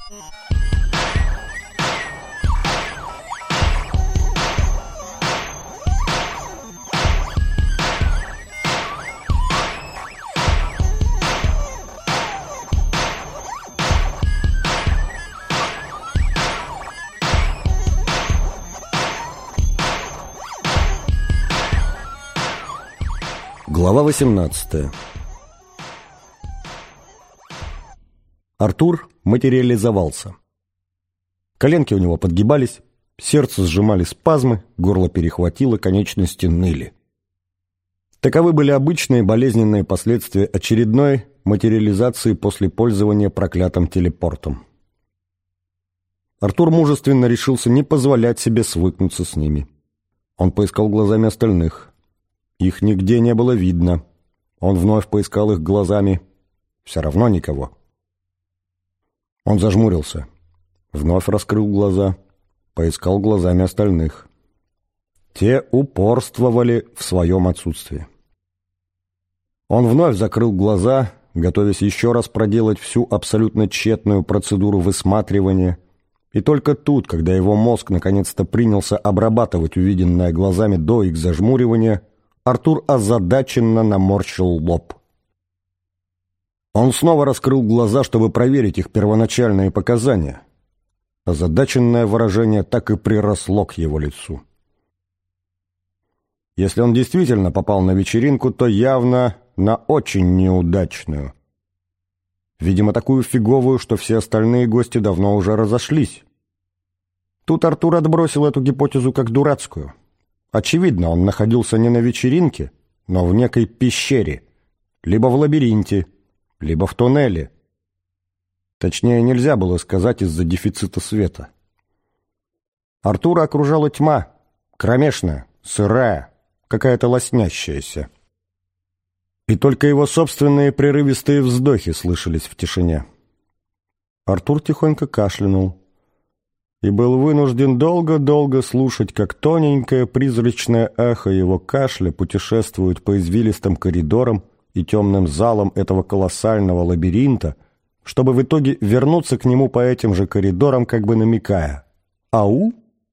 Глава 18. Артур материализовался. Коленки у него подгибались, сердце сжимали спазмы, горло перехватило, конечности ныли. Таковы были обычные болезненные последствия очередной материализации после пользования проклятым телепортом. Артур мужественно решился не позволять себе свыкнуться с ними. Он поискал глазами остальных. Их нигде не было видно. Он вновь поискал их глазами. Все равно никого. Он зажмурился. Вновь раскрыл глаза. Поискал глазами остальных. Те упорствовали в своем отсутствии. Он вновь закрыл глаза, готовясь еще раз проделать всю абсолютно тщетную процедуру высматривания. И только тут, когда его мозг наконец-то принялся обрабатывать увиденное глазами до их зажмуривания, Артур озадаченно наморщил лоб. Он снова раскрыл глаза, чтобы проверить их первоначальные показания. Озадаченное выражение так и приросло к его лицу. Если он действительно попал на вечеринку, то явно на очень неудачную. Видимо, такую фиговую, что все остальные гости давно уже разошлись. Тут Артур отбросил эту гипотезу как дурацкую. Очевидно, он находился не на вечеринке, но в некой пещере, либо в лабиринте, либо в туннеле. Точнее, нельзя было сказать из-за дефицита света. Артура окружала тьма, кромешная, сырая, какая-то лоснящаяся. И только его собственные прерывистые вздохи слышались в тишине. Артур тихонько кашлянул и был вынужден долго-долго слушать, как тоненькое призрачное эхо его кашля путешествует по извилистым коридорам и темным залам этого колоссального лабиринта, чтобы в итоге вернуться к нему по этим же коридорам, как бы намекая: «Ау?»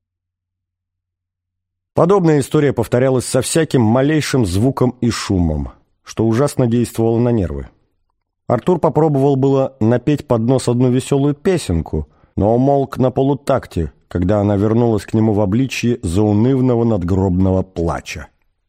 Подобная история повторялась со всяким малейшим звуком и шумом, что ужасно действовало на нервы. Артур попробовал было напеть под нос одну веселую песенку, но умолк на полутакте, когда она вернулась к нему в обличье заунывного надгробного плача.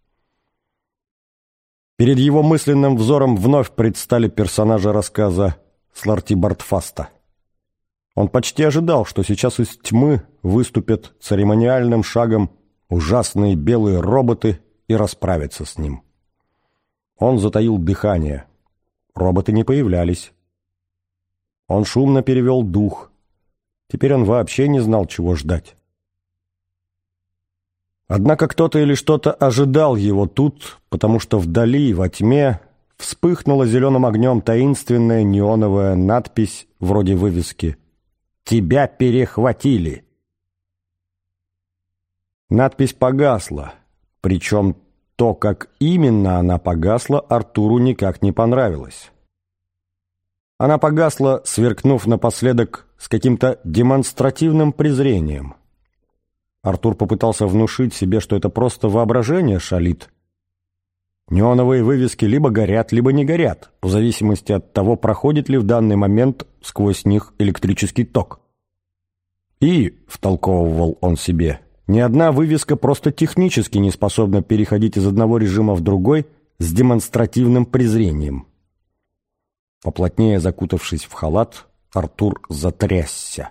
Перед его мысленным взором вновь предстали персонажи рассказа Сларти Бартфаста. Он почти ожидал, что сейчас из тьмы выступят церемониальным шагом ужасные белые роботы и расправятся с ним. Он затаил дыхание. Роботы не появлялись. Он шумно перевел дух. Теперь он вообще не знал, чего ждать. Однако кто-то или что-то ожидал его тут, потому что вдали, во тьме, вспыхнула зеленым огнем таинственная неоновая надпись вроде вывески «Тебя перехватили». Надпись погасла, причем то, как именно она погасла, Артуру никак не понравилось. Она погасла, сверкнув напоследок с каким-то демонстративным презрением. Артур попытался внушить себе, что это просто воображение шалит. Неоновые вывески либо горят, либо не горят, в зависимости от того, проходит ли в данный момент сквозь них электрический ток. И, втолковывал он себе, ни одна вывеска просто технически не способна переходить из одного режима в другой с демонстративным презрением. Поплотнее закутавшись в халат, Артур затрясся.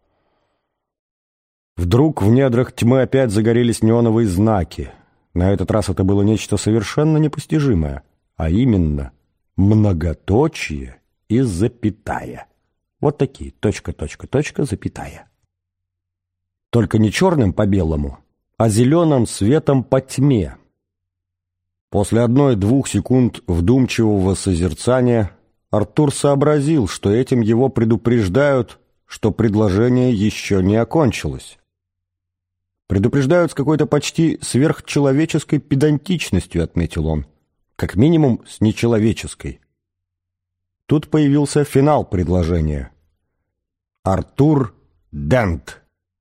Вдруг в недрах тьмы опять загорелись неоновые знаки. На этот раз это было нечто совершенно непостижимое, а именно многоточие и запятая. Вот такие: точка, точка, точка, запятая. Только не черным по белому, а зеленым светом по тьме. После 1-2 секунд вдумчивого созерцания Артур сообразил, что этим его предупреждают, что предложение еще не окончилось. Предупреждают с какой-то почти сверхчеловеческой педантичностью, отметил он. Как минимум, с нечеловеческой. Тут появился финал предложения. Артур Дент.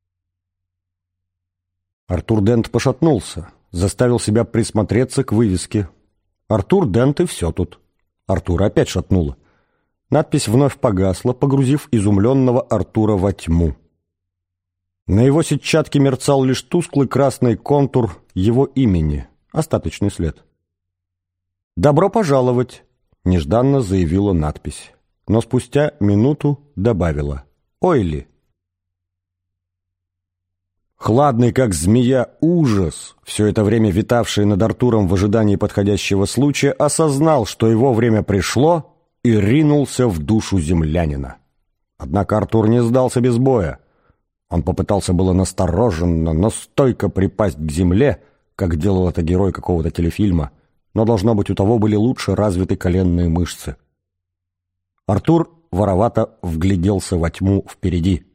Артур Дент пошатнулся, заставил себя присмотреться к вывеске. Артур Дент, и все тут. Артура опять шатнуло. Надпись вновь погасла, погрузив изумленного Артура во тьму. На его сетчатке мерцал лишь тусклый красный контур его имени, остаточный след. «Добро пожаловать!» — нежданно заявила надпись, но спустя минуту добавила: «Ойли!» Хладный, как змея, ужас, все это время витавший над Артуром в ожидании подходящего случая, осознал, что его время пришло, и ринулся в душу землянина. Однако Артур не сдался без боя. Он попытался было настороженно, но стойко припасть к земле, как делал это герой какого-то телефильма, но, должно быть, у того были лучше развиты коленные мышцы. Артур воровато вгляделся во тьму впереди.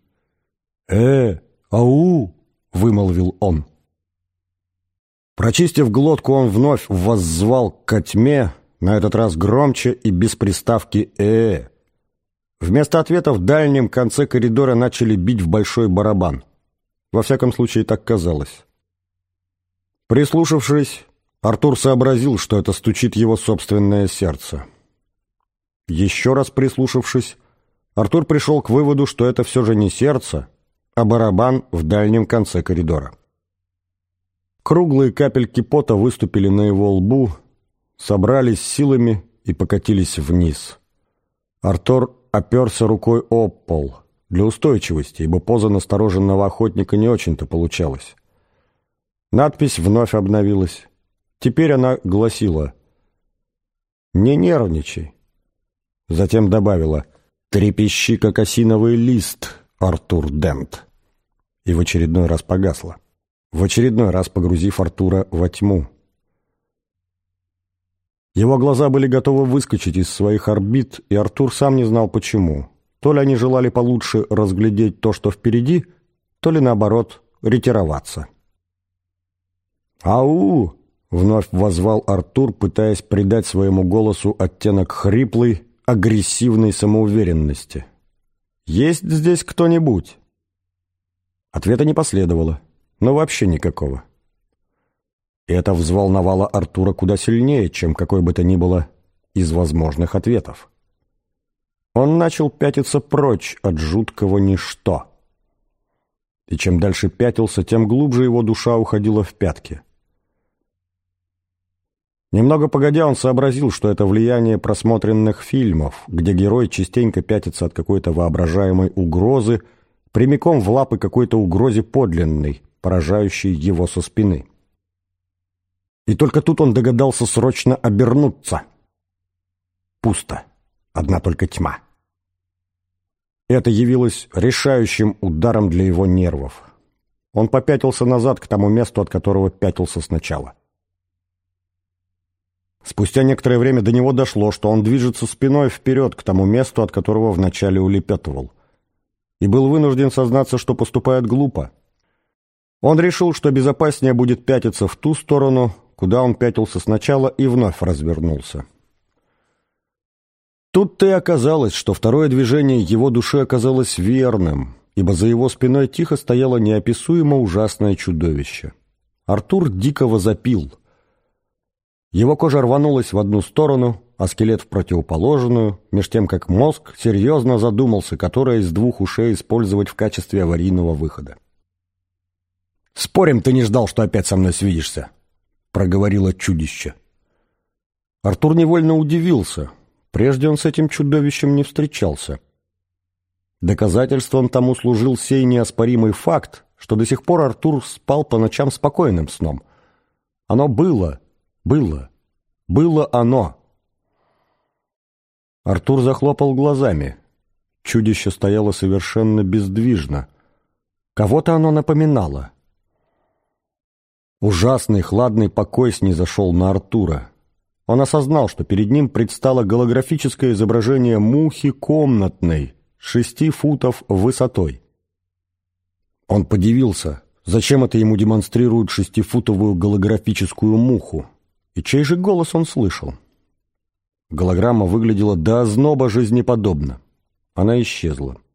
Ау!» — вымолвил он. Прочистив глотку, он вновь воззвал ко тьме, на этот раз громче и без приставки «э». Вместо ответа в дальнем конце коридора начали бить в большой барабан. Во всяком случае, так казалось. Прислушавшись, Артур сообразил, что это стучит его собственное сердце. Еще раз прислушавшись, Артур пришел к выводу, что это все же не сердце, а барабан в дальнем конце коридора. Круглые капельки пота выступили на его лбу, собрались силами и покатились вниз. Артур оперся рукой об пол для устойчивости, ибо поза настороженного охотника не очень-то получалась. Надпись вновь обновилась. Теперь она гласила: «Не нервничай». Затем добавила: «Трепещи, как осиновый лист, Артур Дент». И в очередной раз погасла, в очередной раз погрузив Артура во тьму. Его глаза были готовы выскочить из своих орбит, и Артур сам не знал почему. То ли они желали получше разглядеть то, что впереди, то ли, наоборот, ретироваться. «Ау!» — вновь воззвал Артур, пытаясь придать своему голосу оттенок хриплой, агрессивной самоуверенности. «Есть здесь кто-нибудь?» Ответа не последовало, но вообще никакого. И это взволновало Артура куда сильнее, чем какой бы то ни было из возможных ответов. Он начал пятиться прочь от жуткого ничто. И чем дальше пятился, тем глубже его душа уходила в пятки. Немного погодя, он сообразил, что это влияние просмотренных фильмов, где герой частенько пятится от какой-то воображаемой угрозы прямиком в лапы какой-то угрозе подлинной, поражающей его со спины. И только тут он догадался срочно обернуться. Пусто. Одна только тьма. Это явилось решающим ударом для его нервов. Он попятился назад к тому месту, от которого пятился сначала. Спустя некоторое время до него дошло, что он движется спиной вперед к тому месту, от которого вначале улепетывал. И был вынужден сознаться, что поступает глупо. Он решил, что безопаснее будет пятиться в ту сторону, куда он пятился сначала, и вновь развернулся. Тут-то и оказалось, что второе движение его души оказалось верным, ибо за его спиной тихо стояло неописуемо ужасное чудовище. Артур дико возопил. Его кожа рванулась в одну сторону, а скелет в противоположную, меж тем как мозг серьезно задумался, которое из двух ушей использовать в качестве аварийного выхода. «Спорим, ты не ждал, что опять со мной свидишься?» — проговорило чудище. Артур невольно удивился. Прежде он с этим чудовищем не встречался. Доказательством тому служил сей неоспоримый факт, что до сих пор Артур спал по ночам спокойным сном. Оно было оно. Артур захлопал глазами. Чудище стояло совершенно бездвижно. Кого-то оно напоминало. Ужасный хладный покой снизошел на Артура. Он осознал, что перед ним предстало голографическое изображение мухи комнатной, 6 футов высотой. Он подивился, зачем это ему демонстрируют 6-футовую голографическую муху, и чей же голос он слышал. Голограмма выглядела до озноба жизнеподобно. Она исчезла.